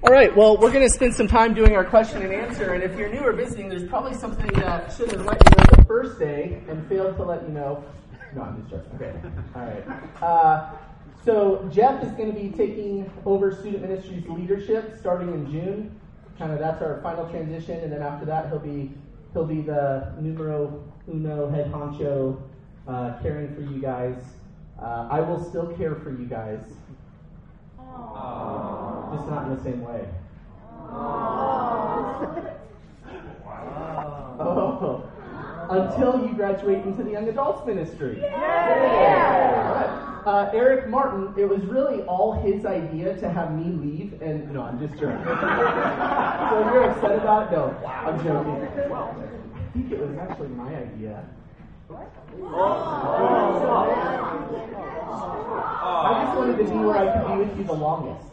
All right, well, we're going to spend some time doing our question and answer, and if you're new or visiting, there's probably something that should have let you know the first day and failed to let you know. No, I'm just joking. Okay. All right. So Jeff is going to be taking over Student Ministries leadership starting in June. Kind of that's our final transition, and then after that he'll be the numero uno head honcho, caring for you guys. I will still care for you guys. Just not in the same way. Oh. Until you graduate into the young adults ministry. Yeah. Eric Martin, it was really all his idea to have me leave, and no, I'm just joking. So if you're upset about it, no, I'm joking. I think it was actually my idea. I just wanted to be where I could be with you the longest.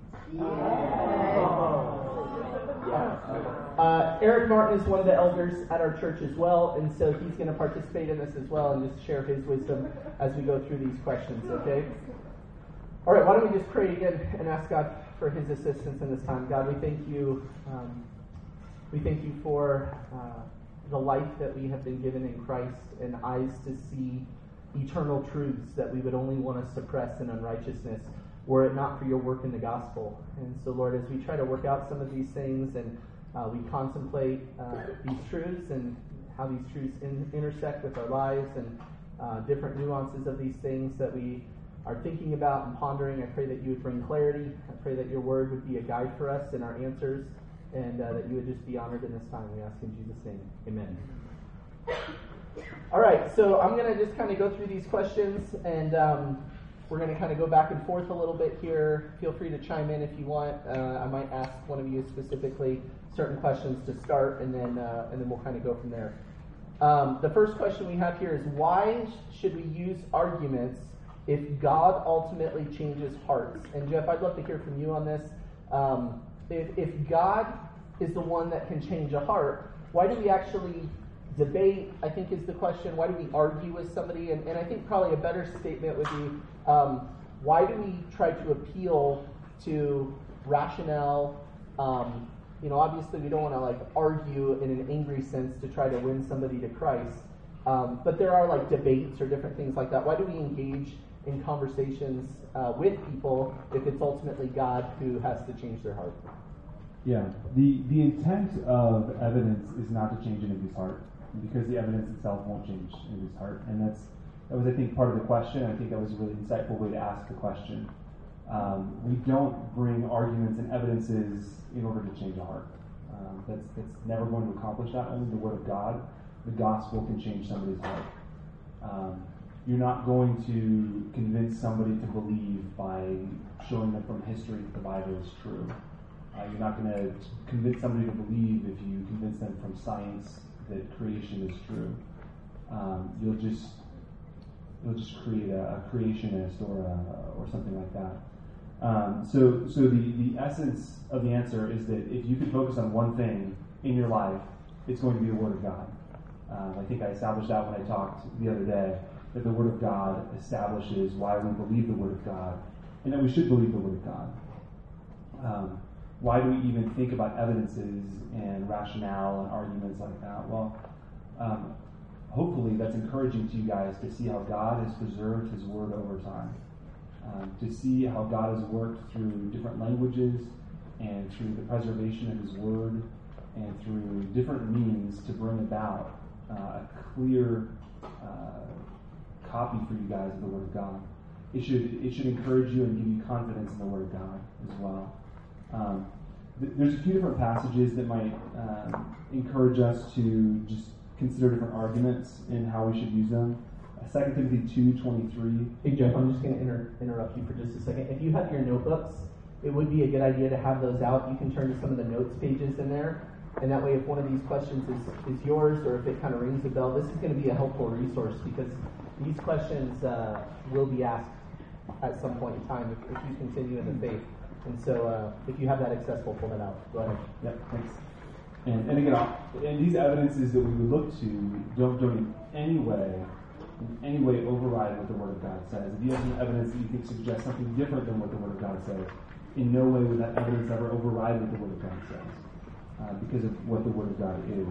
Eric Martin is one of the elders at our church as well, and so he's going to participate in this as well and just share his wisdom as we go through these questions, okay? All right, why don't we just pray again and ask God for his assistance in this time. God, we thank you. We thank you for the life that we have been given in Christ and eyes to see eternal truths that we would only want to suppress in unrighteousness were it not for your work in the gospel. And so, Lord, as we try to work out some of these things and we contemplate these truths and how these truths intersect with our lives and different nuances of these things that we are thinking about and pondering, I pray that you would bring clarity. I pray that your word would be a guide for us in our answers, and that you would just be honored in this time. We ask in Jesus' name. Amen. All right, so I'm going to just kind of go through these questions, and we're going to kind of go back and forth a little bit here. Feel free to chime in if you want. I might ask one of you specifically certain questions to start, and then we'll kind of go from there. The first question we have here is, why should we use arguments if God ultimately changes hearts? And Jeff, I'd love to hear from you on this. If God is the one that can change a heart, why do we actually debate, I think is the question. Why do we argue with somebody? And I think probably a better statement would be, why do we try to appeal to rationale? Obviously we don't want to argue in an angry sense to try to win somebody to Christ. But there are debates or different things like that. Why do we engage in conversations with people if it's ultimately God who has to change their heart? Yeah, the intent of evidence is not to change anybody's heart, because the evidence itself won't change anybody's heart. And that was, I think, part of the question. I think that was a really insightful way to ask the question. We don't bring arguments and evidences in order to change a heart. That's never going to accomplish that. Only the Word of God, the gospel, can change somebody's heart. You're not going to convince somebody to believe by showing them from history that the Bible is true. You're not going to convince somebody to believe if you convince them from science that creation is true. You'll just create a creationist or something like that. So the essence of the answer is that if you can focus on one thing in your life, it's going to be the Word of God. I think I established that when I talked the other day, that the Word of God establishes why we believe the Word of God, and that we should believe the Word of God. Why do we even think about evidences and rationale and arguments like that? Well, hopefully that's encouraging to you guys to see how God has preserved His Word over time. To see how God has worked through different languages and through the preservation of His Word and through different means to bring about a clear copy for you guys of the Word of God. It should encourage you and give you confidence in the Word of God as well. There's a few different passages that might encourage us to just consider different arguments and how we should use them. 2 Timothy 2:23. Hey Jeff, I'm just going to interrupt you for just a second. If you have your notebooks, it would be a good idea to have those out. You can turn to some of the notes pages in there, and that way if one of these questions is yours, or if it kind of rings a bell, this is going to be a helpful resource, because these questions will be asked at some point in time if you continue in the faith. And so if you have that accessible, pull that out. Go ahead. Yep, thanks. And again, and these evidences that we would look to don't in any way override what the Word of God says. If you have some evidence that you think suggests something different than what the Word of God says, in no way would that evidence ever override what the Word of God says, because of what the Word of God is.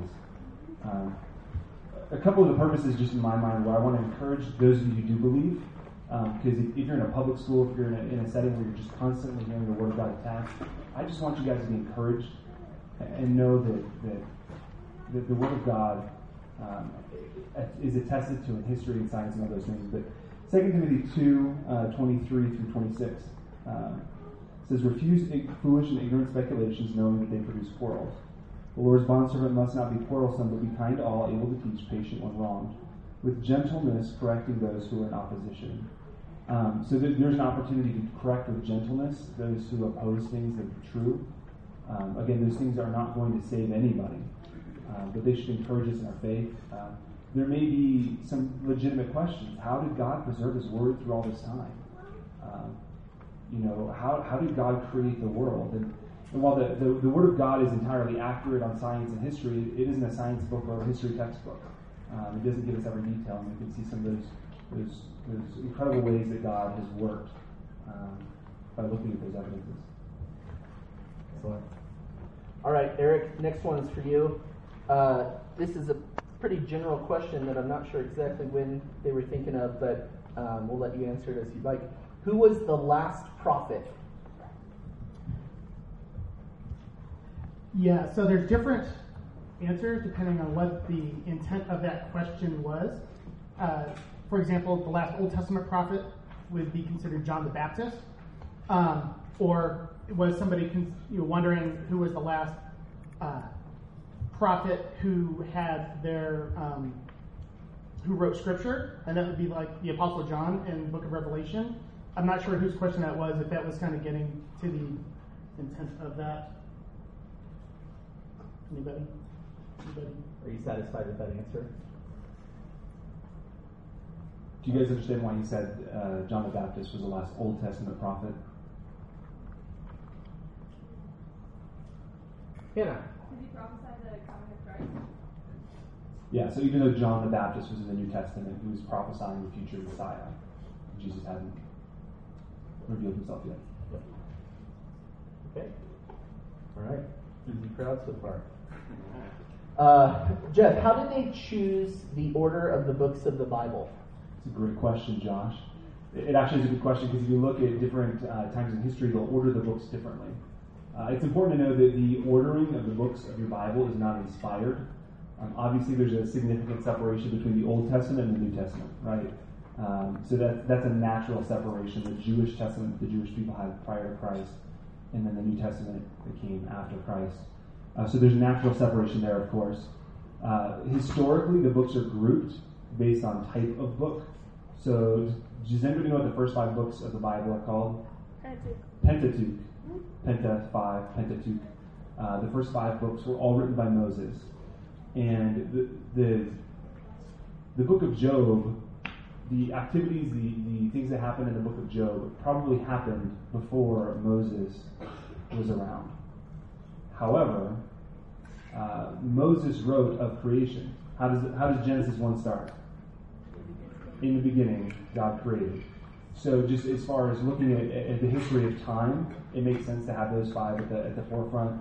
A couple of the purposes, just in my mind, where I want to encourage those of you who do believe, because if you're in a public school, if you're in a setting where you're just constantly hearing the Word of God attacked, I just want you guys to be encouraged and know that the Word of God is attested to in history and science and all those things. But 2 Timothy 2:23 through 26 says, "Refuse foolish and ignorant speculations, knowing that they produce quarrels. The Lord's bondservant must not be quarrelsome, but be kind to all, able to teach, patient when wronged, with gentleness correcting those who are in opposition." So there's an opportunity to correct with gentleness those who oppose things that are true. Again, those things are not going to save anybody, but they should encourage us in our faith. There may be some legitimate questions. How did God preserve His Word through all this time? How did God create the world? And while the Word of God is entirely accurate on science and history, it isn't a science book or a history textbook. It doesn't give us every detail, and we can see some of those incredible ways that God has worked by looking at those evidences. Excellent. All right, Eric, next one is for you. This is a pretty general question that I'm not sure exactly when they were thinking of, but we'll let you answer it as you'd like. Who was the last prophet? Yeah, so there's different answers depending on what the intent of that question was. For example, the last Old Testament prophet would be considered John the Baptist. Or was somebody wondering who was the last prophet who had who wrote Scripture, and that would be like the Apostle John in the book of Revelation. I'm not sure whose question that was, if that was kind of getting to the intent of that. Anybody? Are you satisfied with that answer? Do you guys understand why he said John the Baptist was the last Old Testament prophet? Hannah. Did he prophesy the coming of Christ? Yeah, so even though John the Baptist was in the New Testament, he was prophesying the future Messiah. Jesus hadn't revealed himself yet. Okay. All right. Easy crowd so far. Jeff, how did they choose the order of the books of the Bible? It's a great question, Josh. It actually is a good question because if you look at different times in history, they'll order the books differently. It's important to know that the ordering of the books of your Bible is not inspired. Obviously, there's a significant separation between the Old Testament and the New Testament, right? So that's a natural separation. The Jewish Testament, the Jewish people had prior to Christ, and then the New Testament that came after Christ. So there's a natural separation there, of course. Historically, the books are grouped based on type of book. So does anybody know what the first 5 books of the Bible are called? Pentateuch. Penta, 5, Pentateuch. The first 5 books were all written by Moses. And the book of Job, the activities, the things that happened in the book of Job probably happened before Moses was around. However, Moses wrote of creation. How does Genesis 1 start? In the beginning, God created. So just as far as looking at the history of time, it makes sense to have those 5 at the forefront.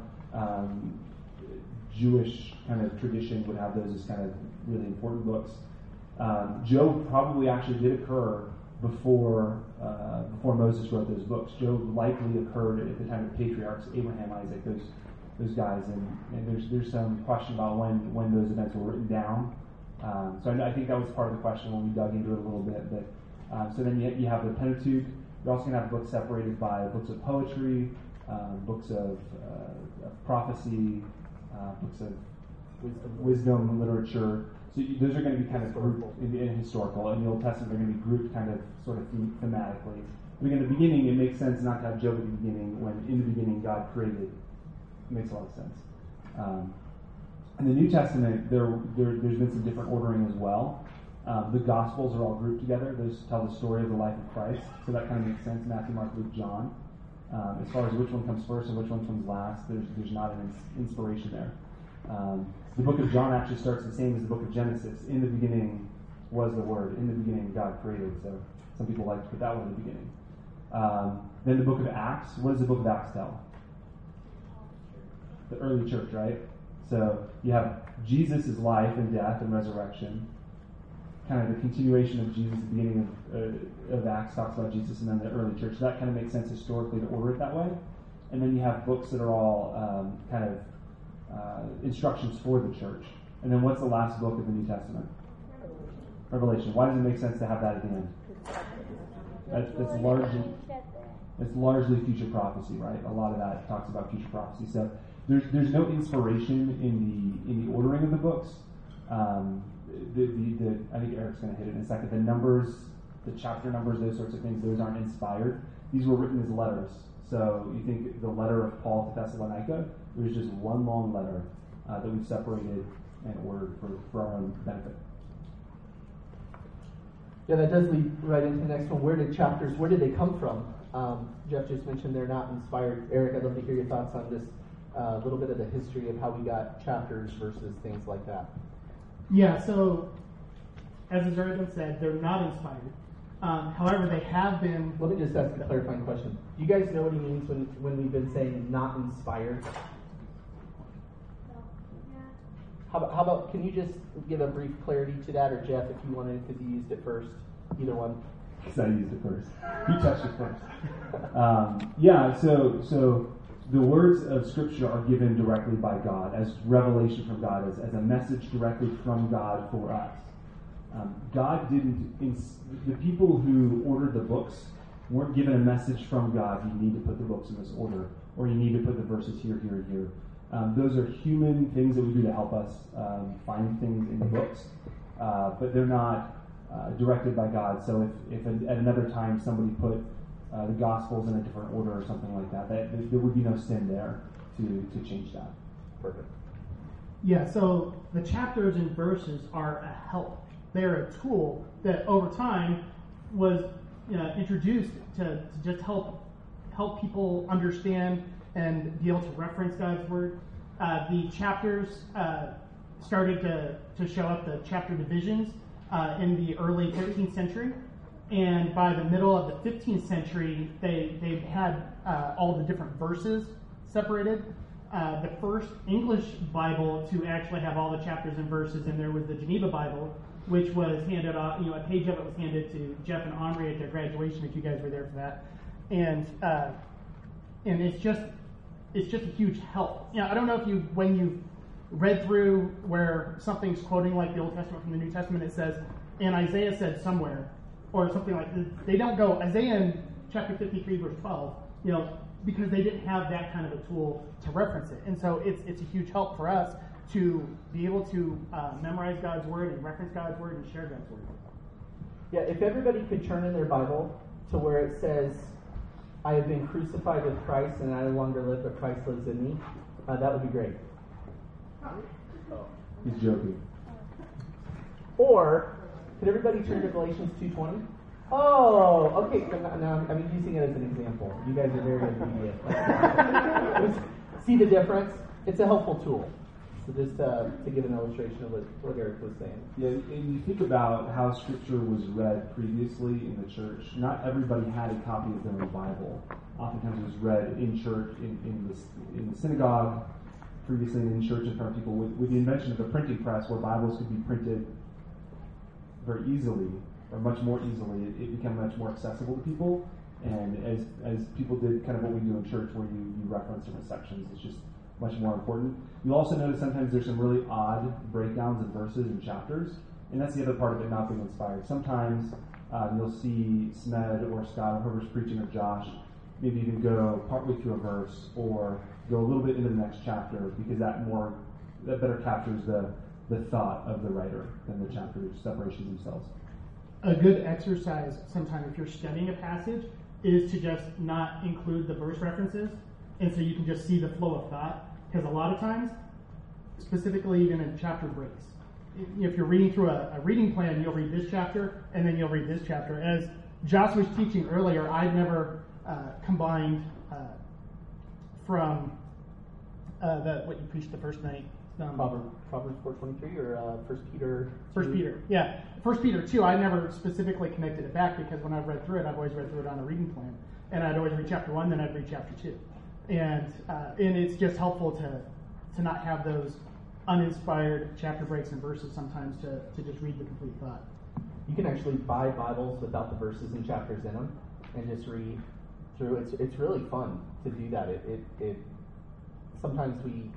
Jewish kind of tradition would have those as kind of really important books. Job probably actually did occur before Moses wrote those books. Job likely occurred at the time of the patriarchs, Abraham, Isaac, those guys, and there's some question about when those events were written down. So I think that was part of the question when we dug into it a little bit. But so then you have the Pentateuch. You're also going to have books separated by books of poetry, books of prophecy, books of wisdom, literature. So those are going to be kind of grouped in historical. In the Old Testament, they're going to be grouped kind of sort of thematically. I mean, in the beginning, it makes sense not to have Job at the beginning when in the beginning God created. It makes a lot of sense. In the New Testament, there's been some different ordering as well. The Gospels are all grouped together. Those tell the story of the life of Christ, so that kind of makes sense. Matthew, Mark, Luke, John. As far as which one comes first and which one comes last, there's not an inspiration there. The book of John actually starts the same as the book of Genesis. In the beginning was the Word. In the beginning, God created. So some people like to put that one in the beginning. Then the book of Acts. What does the book of Acts tell? The early church, right? So you have Jesus' life and death and resurrection. Kind of the continuation of Jesus, the beginning of Acts talks about Jesus, and then the early church. So that kind of makes sense historically to order it that way. And then you have books that are all kind of instructions for the church. And then what's the last book of the New Testament? Revelation. Why does it make sense to have that at the end? It's largely future prophecy, right? A lot of that talks about future prophecy. So there's no inspiration in the ordering of the books. I think Eric's going to hit it in a second. The numbers, the chapter numbers, those sorts of things, those aren't inspired. These were written as letters. So you think the letter of Paul to Thessalonica, it was just one long letter that we've separated and ordered for our own benefit. Yeah, that does lead right into the next one. Where did they come from? Jeff just mentioned they're not inspired. Eric, I'd love to hear your thoughts on just a little bit of the history of how we got chapters versus things like that. Yeah, so as has already been said, they're not inspired. However, they have been. Let me just ask a clarifying question. Do you guys know what he means when we've been saying not inspired? No. Yeah. Yeah. How about, can you just give a brief clarity to that, or Jeff, if you wanted, because you used it first, either one. Because I used it first. You touched it first. So the words of Scripture are given directly by God, as revelation from God, as a message directly from God for us. God didn't, the people who ordered the books weren't given a message from God, you need to put the books in this order, or you need to put the verses here, here, and here. Those are human things that we do to help us find things in the books, but they're not directed by God. So if at another time somebody put the Gospels in a different order or something like that, there would be no sin there to change that. Perfect. Yeah, so the chapters and verses are a help. They're a tool that over time was introduced to just help people understand and be able to reference God's Word. The chapters started to show up, the chapter divisions, in the early 13th century. And by the middle of the 15th century, they had all the different verses separated. The first English Bible to actually have all the chapters and verses in there was the Geneva Bible, which was handed off, a page of it was handed to Jeff and Henri at their graduation, if you guys were there for that. And it's just a huge help. I don't know if when you read through where something's quoting like the Old Testament from the New Testament, it says, and Isaiah said somewhere, or something like this. They don't go Isaiah in chapter 53 verse 12, because they didn't have that kind of a tool to reference it. And so it's a huge help for us to be able to memorize God's Word and reference God's Word and share God's Word. Yeah, if everybody could turn in their Bible to where it says, I have been crucified with Christ and I no longer live, but Christ lives in me, that would be great. He's joking. Or, could everybody turn to Galatians 2:20? Oh, okay. Now I'm using it as an example. You guys are very obedient. See the difference? It's a helpful tool. So just to give an illustration of what Eric was saying. Yeah, and you think about how Scripture was read previously in the church. Not everybody had a copy of their own Bible. Oftentimes it was read in church, in the synagogue, previously in church in front of people. With the invention of the printing press, where Bibles could be printed very easily, or much more easily, it became much more accessible to people. And as people did kind of what we do in church, where you reference different sections, it's just much more important. You'll also notice sometimes there's some really odd breakdowns of verses and chapters, and that's the other part of it not being inspired. Sometimes you'll see Smed or Scott or whoever's preaching, or Josh, maybe even go partway through a verse or go a little bit into the next chapter, because that better captures the thought of the writer than the chapter separations themselves. A good exercise sometimes if you're studying a passage is to just not include the verse references, and so you can just see the flow of thought. Because a lot of times, specifically even in chapter breaks, if you're reading through a reading plan, you'll read this chapter, and then you'll read this chapter. As Josh was teaching earlier, I've never combined from what you preached the first night. Proverbs 4:23 or 1 Peter 2? 1 Peter, yeah. 1 Peter 2, I never specifically connected it back, because when I've read through it, I've always read through it on a reading plan. and I'd always read chapter 1, then I'd read chapter 2. And it's just helpful to not have those uninspired chapter breaks and verses sometimes to just read the complete thought. You can actually buy Bibles without the verses and chapters in them and just read through. It's really fun to do that. It sometimes we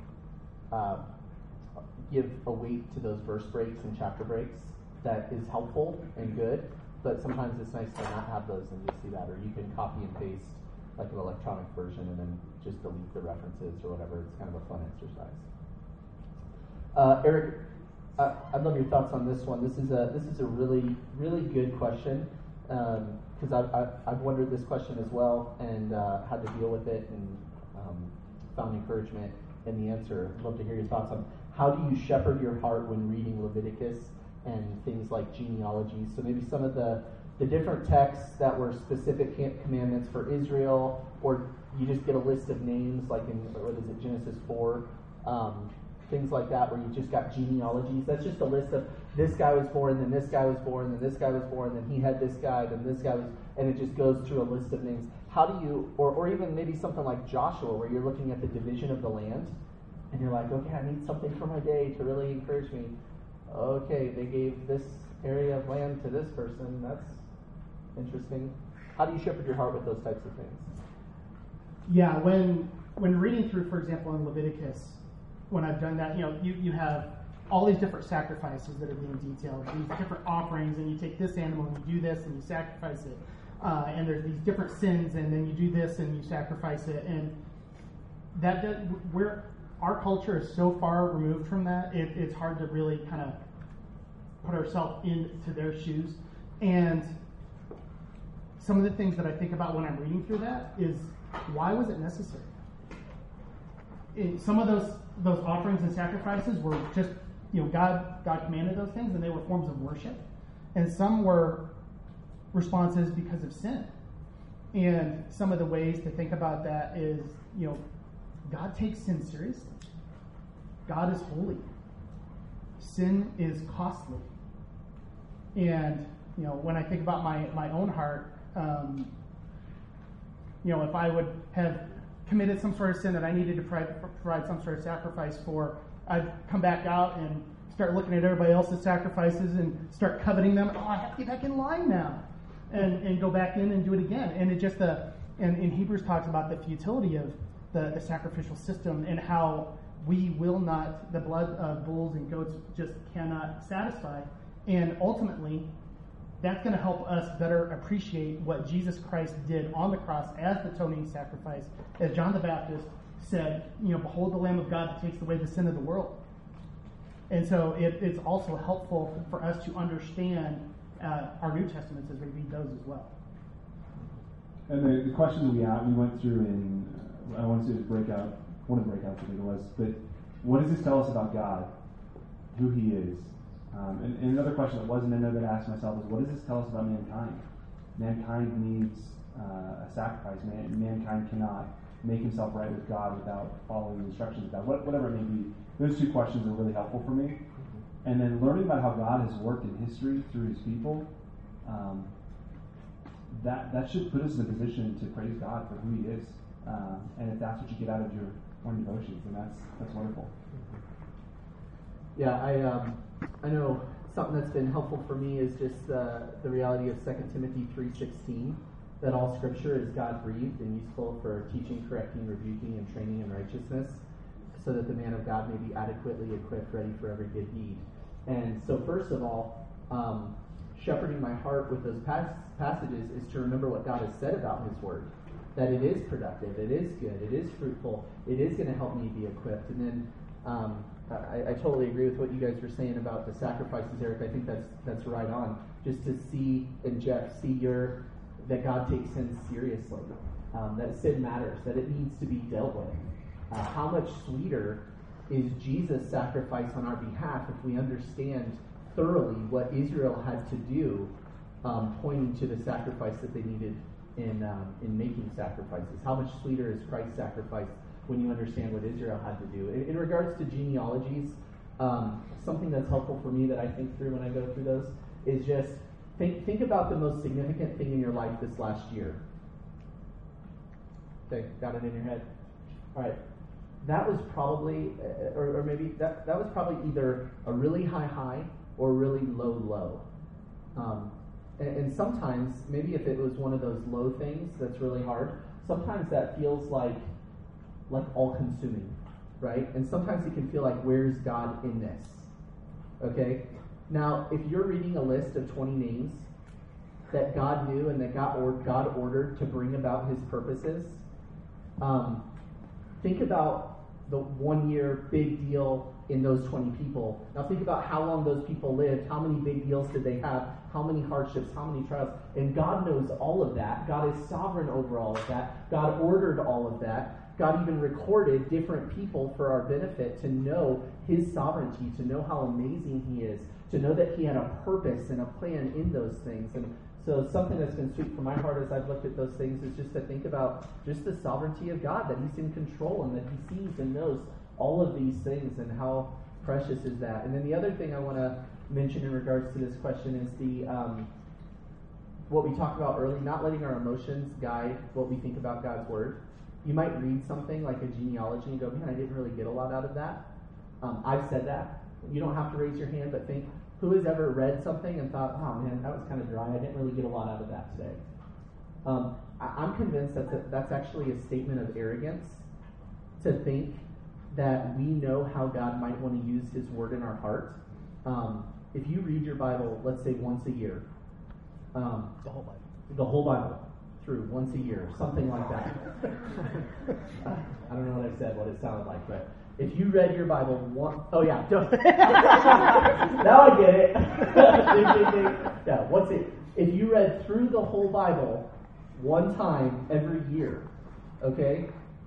give a weight to those verse breaks and chapter breaks that is helpful and good, but sometimes it's nice to not have those and just see that, or you can copy and paste like an electronic version and then just delete the references or whatever. It's kind of a fun exercise. Eric, I'd love your thoughts on this one. This is a really, really good question, because I've wondered this question as well and had to deal with it and found encouragement in the answer. I'd love to hear your thoughts on how do you shepherd your heart when reading Leviticus and things like genealogies. So maybe some of the different texts that were specific commandments for Israel, or you just get a list of names like in, what is it, Genesis 4, things like that, where you just got genealogies. That's just a list of this guy was born, then this guy was born, then this guy was born, then he had this guy, then this guy was, and it just goes through a list of names. How do you, or even maybe something like Joshua, where you're looking at the division of the land, and you're like, okay, I need something for my day to really encourage me. Okay, they gave this area of land to this person. That's interesting. How do you shepherd your heart with those types of things? Yeah, when reading through, for example, in Leviticus, when I've done that, you have all these different sacrifices that are being detailed, these different offerings, and you take this animal and you do this and you sacrifice it. And there's these different sins, and then you do this and you sacrifice it. And our culture is so far removed from that, it's hard to really kind of put ourselves into their shoes. And some of the things that I think about when I'm reading through that is, why was it necessary? Some of those offerings and sacrifices were just, God commanded those things, and they were forms of worship. And some were responses because of sin. And some of the ways to think about that is, God takes sin seriously. God is holy. Sin is costly. And, when I think about my own heart, if I would have committed some sort of sin that I needed to provide some sort of sacrifice for, I'd come back out and start looking at everybody else's sacrifices and start coveting them. Oh, I have to get back in line now. And go back in and do it again. And it just, and in Hebrews talks about the futility of the sacrificial system and how we will not, the blood of bulls and goats just cannot satisfy. And ultimately, that's going to help us better appreciate what Jesus Christ did on the cross as the atoning sacrifice. As John the Baptist said, behold the Lamb of God that takes away the sin of the world. And so it's also helpful for us to understand our New Testaments as we read those as well. And the questions we went through in, I wanted to break out, one of the breakouts I think it was, but what does this tell us about God, who he is? And another question that wasn't in there that I asked myself is, what does this tell us about mankind? Mankind needs a sacrifice. Mankind cannot make himself right with God without following the instructions of God, whatever it may be. Those two questions are really helpful for me. And then learning about how God has worked in history through his people, that should put us in a position to praise God for who he is. And if that's what you get out of your morning devotions, then that's wonderful. Yeah, I know something that's been helpful for me is just the reality of 2 Timothy 3:16, that all Scripture is God-breathed and useful for teaching, correcting, rebuking, and training in righteousness, so that the man of God may be adequately equipped, ready for every good deed. And so first of all, shepherding my heart with those passages is to remember what God has said about his word, that it is productive, it is good, it is fruitful, it is going to help me be equipped. And then I totally agree with what you guys were saying about the sacrifices, Eric. I think that's right on. Just to see, and Jeff, that God takes sin seriously, that sin matters, that it needs to be dealt with. How much sweeter is Jesus' sacrifice on our behalf if we understand thoroughly what Israel had to do, pointing to the sacrifice that they needed in making sacrifices. How much sweeter is Christ's sacrifice when you understand what Israel had to do. In regards to genealogies, something that's helpful for me that I think through when I go through those is just think about the most significant thing in your life this last year. Okay, got it in your head. All right. That was probably, or maybe that was probably either a really high or a really low. And sometimes, maybe if it was one of those low things that's really hard, sometimes that feels like all-consuming, right? And sometimes it can feel like, where's God in this? Okay? Now, if you're reading a list of 20 names that God knew and that God ordered to bring about his purposes, think about the 1 year big deal in those 20 people. Now think about how long those people lived, how many big deals did they have, how many hardships, how many trials. And God knows all of that. God is sovereign over all of that. God ordered all of that. God even recorded different people for our benefit to know his sovereignty, to know how amazing he is, to know that he had a purpose and a plan in those things. And so something that's been sweet for my heart as I've looked at those things is just to think about just the sovereignty of God, that he's in control and that he sees and knows all of these things, and how precious is that. And then the other thing I want to mention in regards to this question is the what we talked about early, not letting our emotions guide what we think about God's word. You might read something like a genealogy and go, man, I didn't really get a lot out of that. I've said that. You don't have to raise your hand, but think, who has ever read something and thought, oh man, that was kind of dry, I didn't really get a lot out of that today. I'm convinced that that's actually a statement of arrogance to think that we know how God might want to use his word in our heart. If you read your Bible, let's say once a year, the whole Bible through once a year, something like that. I don't know what I said, what it sounded like, but if you read your Bible now I get it. Yeah, what's it? If you read through the whole Bible one time every year, okay,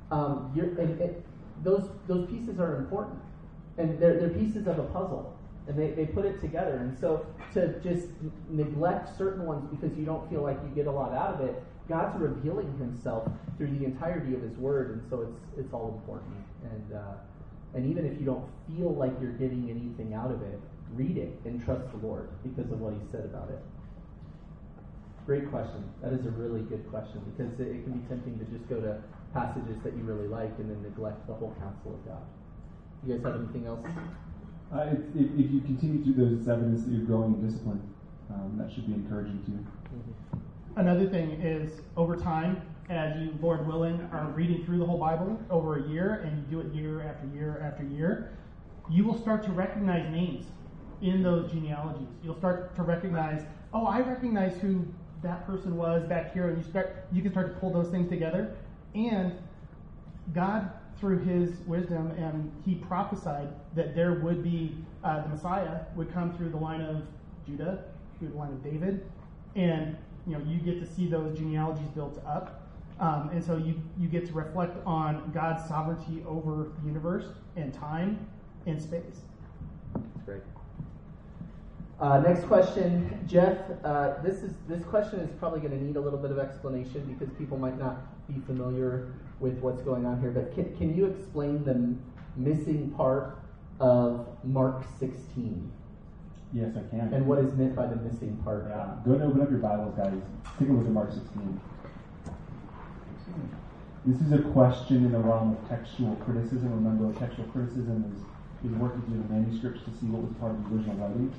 those pieces are important, and they're pieces of a puzzle, and they put it together. And so to just neglect certain ones because you don't feel like you get a lot out of it, God's revealing himself through the entirety of his word, and so it's all important. And even if you don't feel like you're getting anything out of it, read it and trust the Lord because of what he said about it. Great question. That is a really good question, because it can be tempting to just go to passages that you really like and then neglect the whole counsel of God. You guys have anything else? If you continue through those, it's evidence that you're growing in discipline. That should be encouraging to you. Mm-hmm. Another thing is, over time, as you, Lord willing, are reading through the whole Bible over a year, and you do it year after year after year, you will start to recognize names in those genealogies. You'll start to recognize, oh, I recognize who that person was back here, and you can start to pull those things together. And God, through his wisdom, and he prophesied that there would be the Messiah would come through the line of Judah, through the line of David, and you get to see those genealogies built up. And so you get to reflect on God's sovereignty over the universe and time and space. That's great. Next question, Jeff. This question is probably going to need a little bit of explanation because people might not be familiar with what's going on here. But can you explain the missing part of Mark 16? Yes, I can. And what is meant by the missing part? Yeah. Go and open up your Bibles, guys. Take a look at Mark 16. This is a question in the realm of textual criticism. Remember, textual criticism is working through the manuscripts to see what was part of the original writings.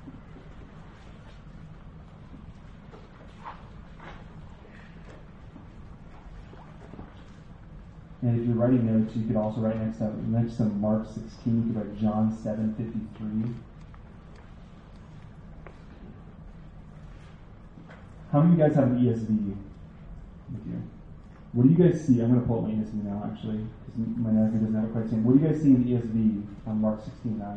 And if you're writing notes, you could also write next to Mark 16, you could write John 7:53. How many of you guys have an ESV with you? What do you guys see? I'm going to pull up my ESV now, actually, because my NASB doesn't have it quite same. What do you guys see in the ESV on Mark 16:9?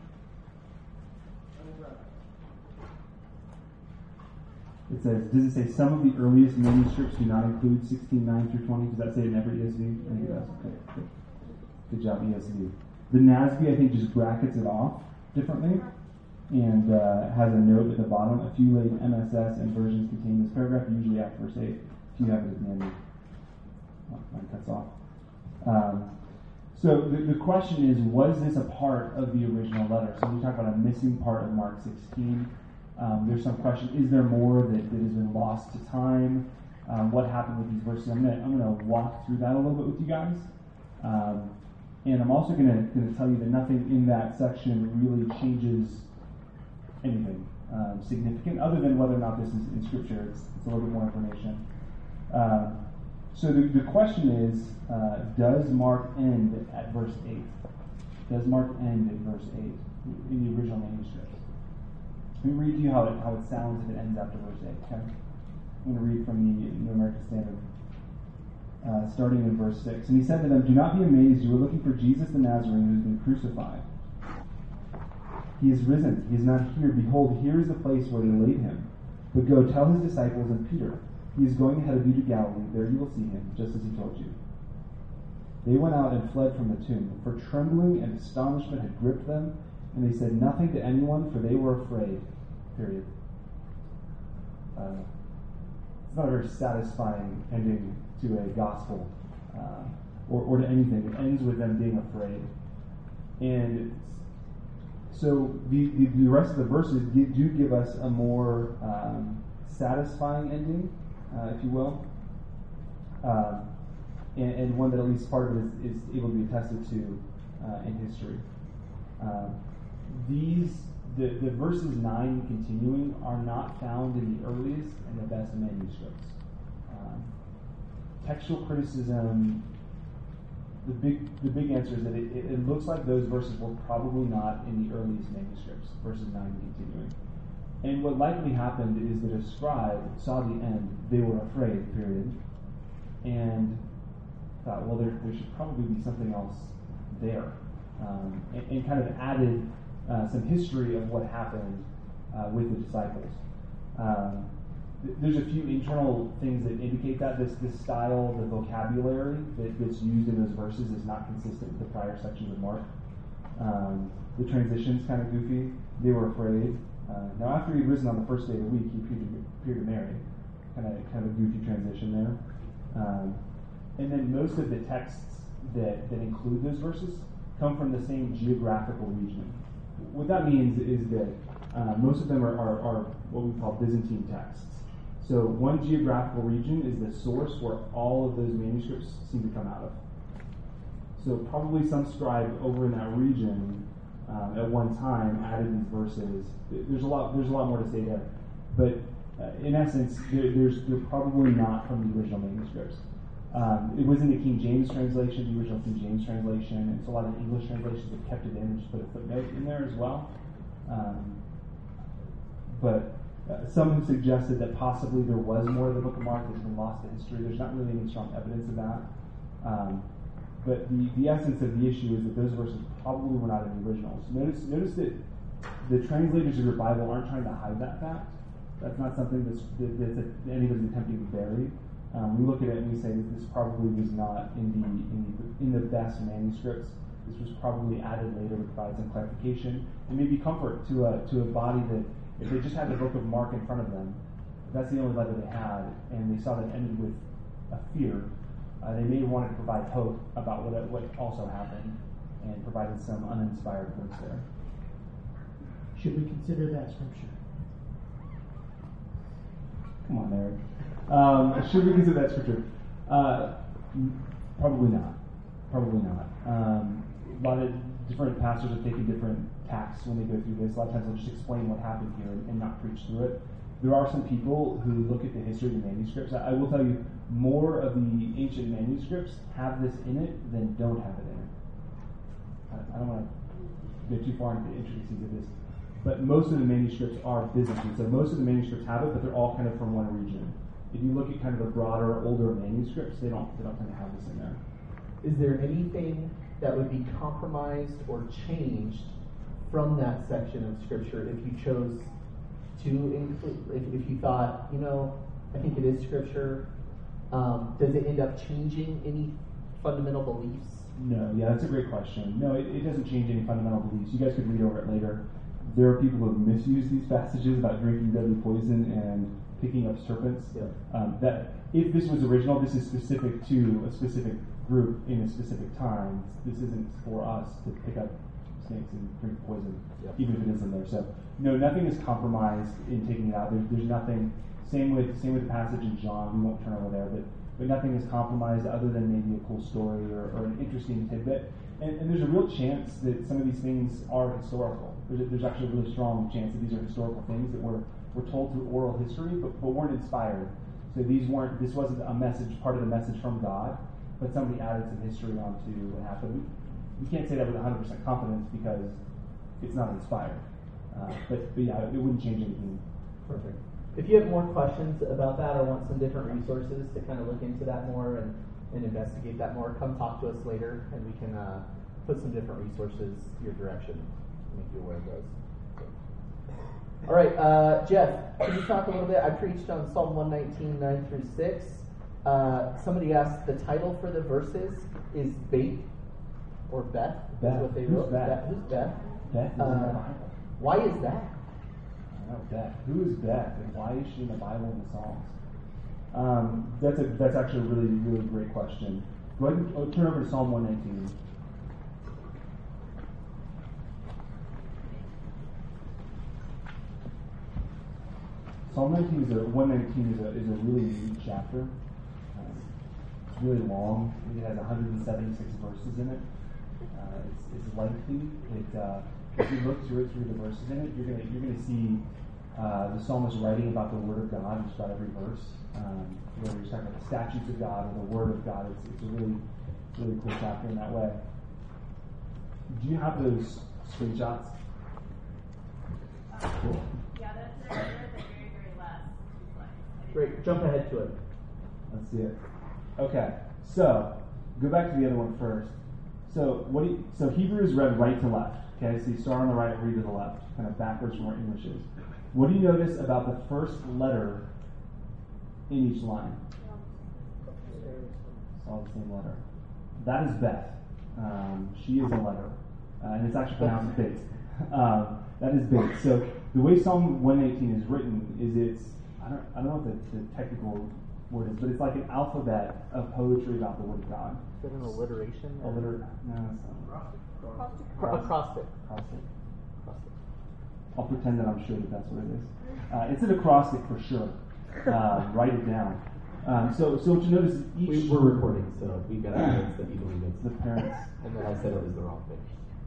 It says, does it say some of the earliest manuscripts do not include 16:9 through 20? Does that say in every ESV? I think it does. Okay, good job, ESV. The NASB, I think, just brackets it off differently and has a note at the bottom. A few late MSS and versions contain this paragraph, usually after verse 8. If you have it at the end, mine cuts off. So the question is, was this a part of the original letter? So we talk about a missing part of Mark 16. There's some question, is there more that has been lost to time? what happened with these verses. I'm gonna walk through that a little bit with you guys, and I'm also gonna tell you that nothing in that section really changes anything significant, other than whether or not this is in Scripture. It's a little bit more information. So the question is, does Mark end at verse 8? Does Mark end at verse 8 in the original manuscript? Let me read to you how it sounds if it ends after verse 8. Okay? I'm going to read from the New American Standard, starting in verse 6. And he said to them, "Do not be amazed. You are looking for Jesus the Nazarene who has been crucified. He is risen. He is not here. Behold, here is the place where they laid him. But go tell his disciples and Peter, he is going ahead of you to Galilee. There you will see him, just as he told you." They went out and fled from the tomb, for trembling and astonishment had gripped them, and they said nothing to anyone, for they were afraid. Period. It's not a very satisfying ending to a gospel, or to anything. It ends with them being afraid. And so the rest of the verses do give us a more satisfying ending, if you will, and one that at least part of it is able to be attested to in history. The verses 9 and continuing are not found in the earliest and the best manuscripts. Textual criticism, the big answer is that it looks like those verses were probably not in the earliest manuscripts, verses 9 and continuing. And what likely happened is that a scribe saw the end, they were afraid, period, and thought, well, there should probably be something else there, and kind of added some history of what happened with the disciples. There's a few internal things that indicate that this style, the vocabulary that's used in those verses is not consistent with the prior sections of Mark. The transition's kind of goofy. They were afraid. Now, after he'd risen on the first day of the week, he appeared to Mary. Kind of a goofy transition there. And then most of the texts that include those verses come from the same geographical region. What that means is that most of them are what we call Byzantine texts. So one geographical region is the source where all of those manuscripts seem to come out of. So probably some scribe over in that region at one time added these verses. There's a lot more to say there, but in essence, they're probably not from the original manuscripts. It was in the King James translation, the original King James translation, and so a lot of English translations have kept it in and just put a footnote in there as well. But some have suggested that possibly there was more of the Book of Mark that's been lost to history. There's not really any strong evidence of that. But the essence of the issue is that those verses probably were not in the originals. Notice that the translators of your Bible aren't trying to hide that fact. That's not something that's anybody's attempting to bury. We look at it and we say that this probably was not in the best manuscripts. This was probably added later to provide some clarification and maybe comfort to a body that if they just had the Book of Mark in front of them, that's the only letter they had, and they saw that it ended with a fear, they may have wanted to provide hope about what also happened and provided some uninspired words there. Should we consider that scripture? Come on, Eric. Should we consider that scripture? Probably not. Probably not. A lot of different pastors have taken different tacks when they go through this. A lot of times they'll just explain what happened here and not preach through it. There are some people who look at the history of the manuscripts. I will tell you, more of the ancient manuscripts have this in it than don't have it in it. I don't want to get too far into the intricacies of this, but most of the manuscripts are Byzantine. So most of the manuscripts have it, but they're all kind of from one region. If you look at kind of the broader, older manuscripts, they don't tend to have this in there. Is there anything that would be compromised or changed from that section of Scripture if you chose to include, if you thought, I think it is Scripture, does it end up changing any fundamental beliefs? No, yeah, that's a great question. No, it doesn't change any fundamental beliefs. You guys could read over it later. There are people who have misused these passages about drinking deadly poison and picking up serpents. Yeah. That if this was original, this is specific to a specific group in a specific time. This isn't for us to pick up snakes and drink poison, even if it is in there. So, no, nothing is compromised in taking it out. There's nothing Same with the passage in John. We won't turn over there, but nothing is compromised other than maybe a cool story or an interesting tidbit. And there's a real chance that some of these things are historical. There's actually a really strong chance that these are historical things that were told through oral history, but weren't inspired. So this wasn't a message, part of the message from God, but somebody added some history onto what happened. We can't say that with 100% confidence because it's not inspired. But yeah, it wouldn't change anything. Perfect. If you have more questions about that or want some different resources to kind of look into that more and investigate that more, come talk to us later and we can put some different resources your direction to make you aware of those. All right, Jeff, can you talk a little bit? I preached on Psalm 119, 9 through 6. Somebody asked, the title for the verses is Beth or Beth. Beth. Is what they Who's wrote. Beth? Who's Beth? Beth is in the Bible. Why is that? I don't know, Beth. Who is Beth, and why is she in the Bible and the Psalms? That's actually a really, really great question. Go ahead and turn over to Psalm 119. Psalm 119 is a really neat chapter. It's really long. It has 176 verses in it. It's lengthy. If you look through the verses in it, you're gonna see the psalmist writing about the Word of God just about every verse. Whether you're talking about the statutes of God or the Word of God, it's a really cool chapter in that way. Do you have those screenshots? Cool. Yeah, that's the very, very last slide. Great, jump ahead to it. Let's see it. Okay, so go back to the other one first. So Hebrew is read right to left. Okay, so you start on the right, read to the left, kind of backwards from where English is. What do you notice about the first letter in each line? It's all the same letter. That is Beth. She is a letter, and it's actually pronounced Beth. That is Beth. So the way Psalm 118 is written is I don't know what the technical word is, but it's like an alphabet of poetry about the Word of God. Is that an alliteration? No, it's not. Acrostic. I'll pretend that I'm sure that that's what it is. It's an acrostic for sure. Write it down. So what you notice is each... We're recording, so we've got evidence that you believe The it's... parents... And then I said it was the wrong thing.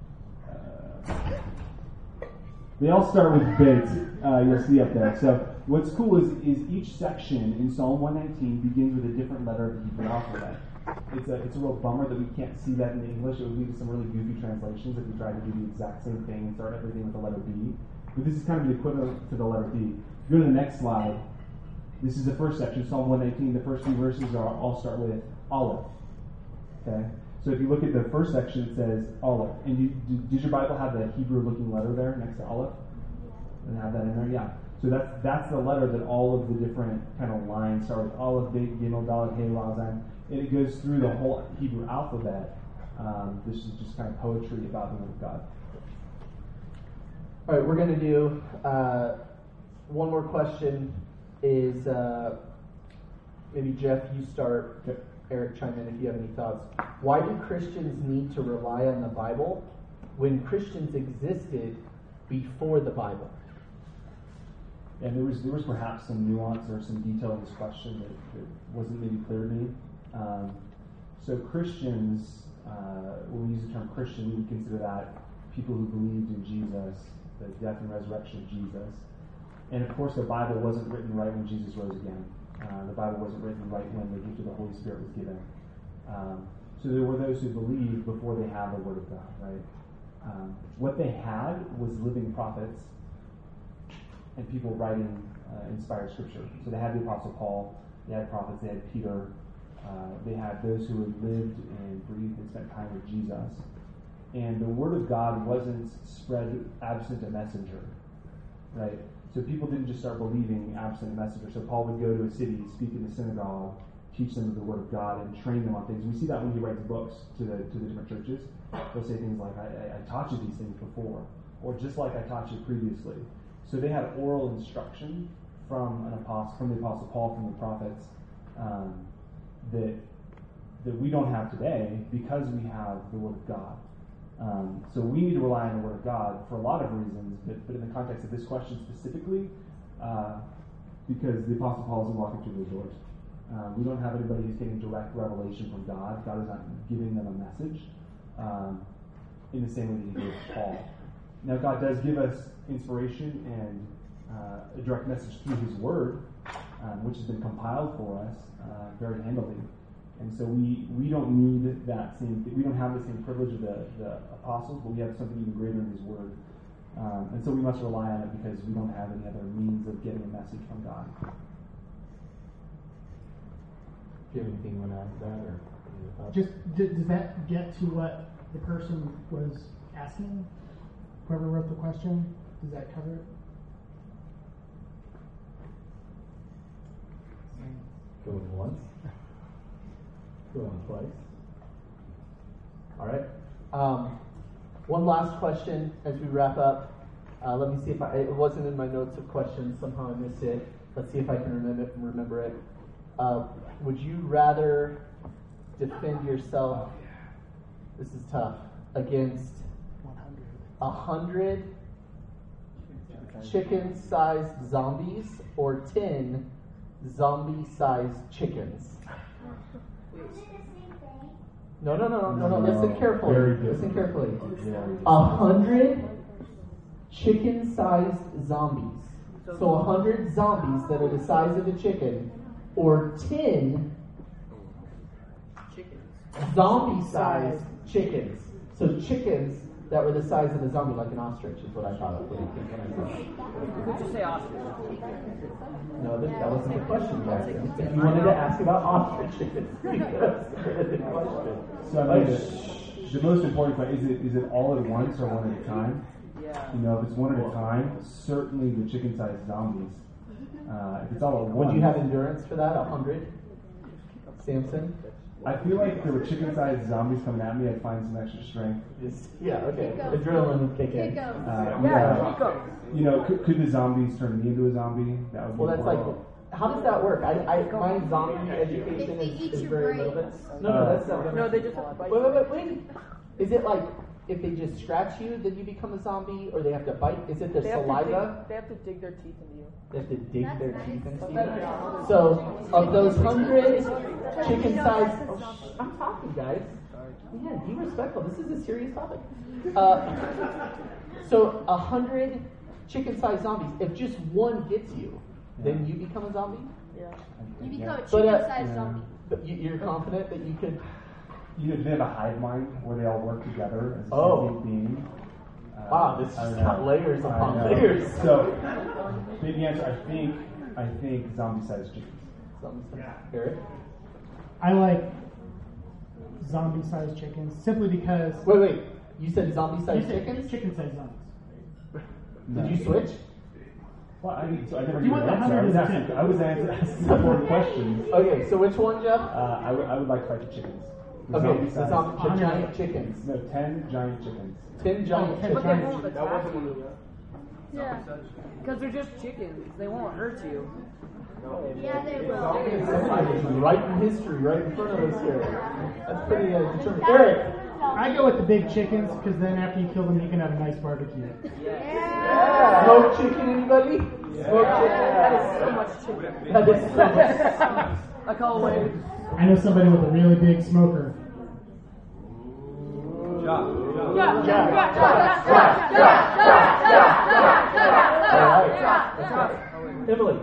They all start with Beit. You'll see up there. So what's cool is each section in Psalm 119 begins with a different letter of the Hebrew alphabet. It's a real bummer that we can't see that in English. It would lead to some really goofy translations if we try to do the exact same thing and start everything with the letter B. But this is kind of the equivalent to the letter B. Go to the next slide. This is the first section, Psalm 119. The first few verses all start with Aleph. Okay? So if you look at the first section, it says Aleph. And did your Bible have the Hebrew-looking letter there next to Aleph? And have that in there? Yeah. So that's the letter that all of the different kind of lines start with. Aleph, Beit, Gimel, Dalet, Hey, Vav, Zayin. And it goes through the whole Hebrew alphabet. This is just kind of poetry about the Word of God. All right, we're going to do one more question. Is maybe Jeff, you start. Okay. Eric, chime in if you have any thoughts. Why do Christians need to rely on the Bible when Christians existed before the Bible? And there was perhaps some nuance or some detail in this question that wasn't maybe clear to me. So Christians, when we use the term Christian, we would consider that people who believed in Jesus, the death and resurrection of Jesus. And of course, the Bible wasn't written right when Jesus rose again. The Bible wasn't written right when the gift of the Holy Spirit was given. So there were those who believed before they had the Word of God, right? What they had was living prophets and people writing inspired Scripture. So they had the Apostle Paul, they had prophets, they had Peter, they had those who had lived and breathed and spent time with Jesus. And the Word of God wasn't spread absent a messenger, right? So people didn't just start believing absent a messenger. So Paul would go to a city, speak in the synagogue, teach them the Word of God, and train them on things. We see that when he writes books to the different churches. He'll say things like, I taught you these things before, or just like I taught you previously. So they had oral instruction from the Apostle Paul, from the prophets, that we don't have today because we have the Word of God. So we need to rely on the Word of God for a lot of reasons, but in the context of this question specifically, because the Apostle Paul isn't walking through those doors. We don't have anybody who's getting direct revelation from God. God is not giving them a message in the same way that He gave Paul. Now, God does give us inspiration and a direct message through His Word, which has been compiled for us very handily. And so we don't need that same. We don't have the same privilege of the apostles, but we have something even greater in His Word. And so we must rely on it because we don't have any other means of getting a message from God. Do you have anything you want to add to that, or any other thoughts? Just does that get to what the person was asking? Whoever wrote the question, does that cover it? Going once. Going twice. All right. One last question as we wrap up. Let me see if it wasn't in my notes of questions. Somehow I missed it. Let's see if I can remember it. Would you rather defend yourself? This is tough. Against 100 chicken-sized zombies or 10 zombie-sized chickens? No. Listen carefully. Listen carefully. 100 chicken-sized zombies. So 100 zombies that are the size of a chicken, or 10 zombie-sized chickens. So chickens that were the size of a zombie, like an ostrich, is what I thought of. Could you say ostrich? No, that wasn't the question, Jackson. If you wanted to ask about ostriches, that's the question. So I mean, the most important question is it all at once or one at a time? Yeah. You know, if it's one at a time, certainly the chicken-sized zombies. If it's all at once, Would you have endurance for that? 100? Samson? I feel like if there were chicken-sized zombies coming at me, I'd find some extra strength. Yeah, okay. Adrenaline would kick in. You know, could the zombies turn me into a zombie? That would be Well, that's like, horrible. how does that work? My zombie education is very little bit. No, that's not. No, they just have to bite. Wait. Is it like if they just scratch you, then you become a zombie, or they have to bite? Is it their saliva? They have to dig their teeth into you. They have to dig their teeth into you. So, of those 100 chicken-sized, I'm talking, guys. Man, be respectful. This is a serious topic. So 100 chicken-sized zombies. If just one gets you, then you become a zombie. Yeah. You become a But, chicken-sized zombie. But you're confident that you could. You know, do they have a hive mind where they all work together as a Oh. sentient being? Wow, this I has don't got know. layers I upon know. layers. So, big answer. I think zombie-sized chickens. Eric? I like zombie-sized chickens simply because Wait. You said zombie-sized chickens? Chicken-sized zombies. Did you switch? Well, I never You knew want the the answer. 100 I was asking important questions. Okay, so which one, Jeff? I would like to fight the chickens. The Okay, the zombie-sized- giant chickens. No, 10 giant chickens. 10 giant 10 chickens. But they won't attack you. Yeah. Because they're just chickens. They won't hurt you. Yeah, they will. Somebody's writing history right in front of us here. That's pretty determined. Eric! I go with the big chickens because then after you kill them, you can have a nice barbecue. Yeah. Smoked chicken, anybody? Smoked chicken? That is so much chicken. That is so much. I call away. I know somebody with a really big smoker. Alright. Emily.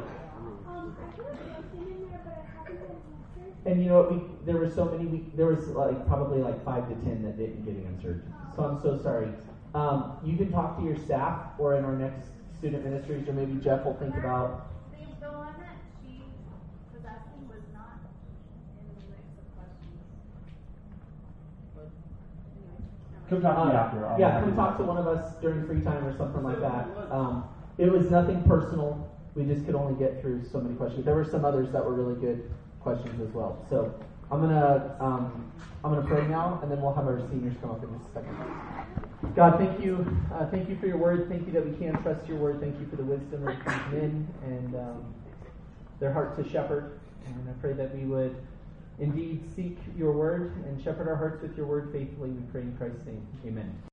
And you know what? There were so many. There was probably 5 to 10 that didn't get answered. So I'm so sorry. You can talk to your staff, or in our next student ministries, or maybe Jeff will think about. The one that she was asking was not in the mix of questions. Come talk to me after. I'll Yeah, have come you- talk to one of us during free time or something like that. It was nothing personal. We just could only get through so many questions. There were some others that were really good questions as well. So I'm gonna pray now, and then we'll have our seniors come up in just a second. God, thank you for your word. Thank you that we can trust your word. Thank you for the wisdom that comes in and their heart to shepherd. And I pray that we would indeed seek your word and shepherd our hearts with your word faithfully. We pray in Christ's name. Amen.